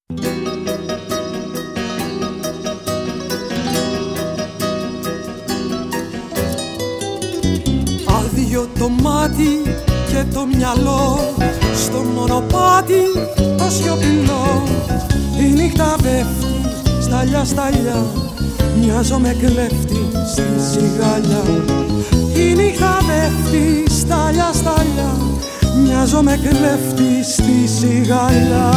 Άδειο το μάτι και το μυαλό, στο μονοπάτι το σιωπηλό. Η νύχτα πέφτει σταλιά σταλιά, μοιάζομαι κλέφτη στη ζυγάλια. Η νύχτα πέφτει σταλιά σταλιά, μοιάζομαι κλέφτη στη ζυγάλια.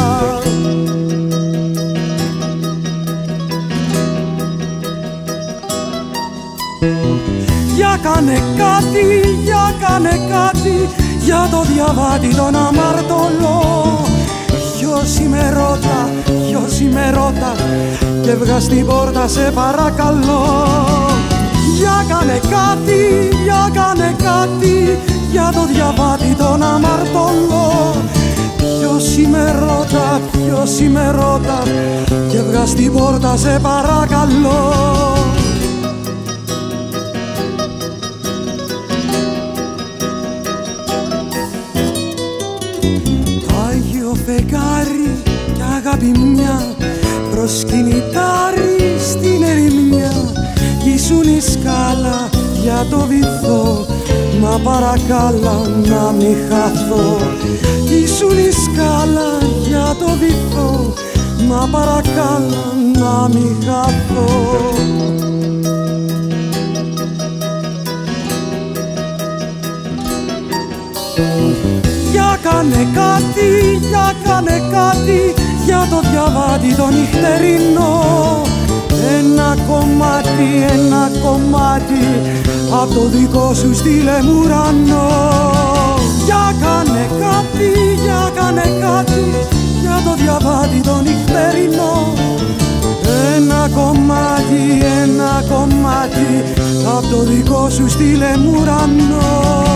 Για κάνε κάτι, για κάνε κάτι, για το διαβάτη τον αμαρτωλό. Ποιος με ρώτα και βγα στην πόρτα σε παρακαλώ. Για κάνε κάτι, για κάνε κάτι, για το διαβάτη τον αμαρτωλό. Ποιος με ρώτα και βγα στην πόρτα σε παρακαλώ. Φεγγάρι κι αγάπη μια, προσκυνητάρι στην ερημιά. Ήσουν η σκάλα για το βυθό, μα παρακάλα να μη χαθώ. Ήσουν η σκάλα για το βυθό, μα παρακάλα να μη χαθώ. Για κάνε κάτι, για κάνε κάτι, για το διαβάτη το νυχτερινό. Ένα κομμάτι, απ' το δικό σου στείλε μου ουρανό. Για κάνε κάτι, για κάνε κάτι, για το διαβάτη το νυχτερινό. Ένα κομμάτι, απ' το δικό σου στείλε μου ουρανό.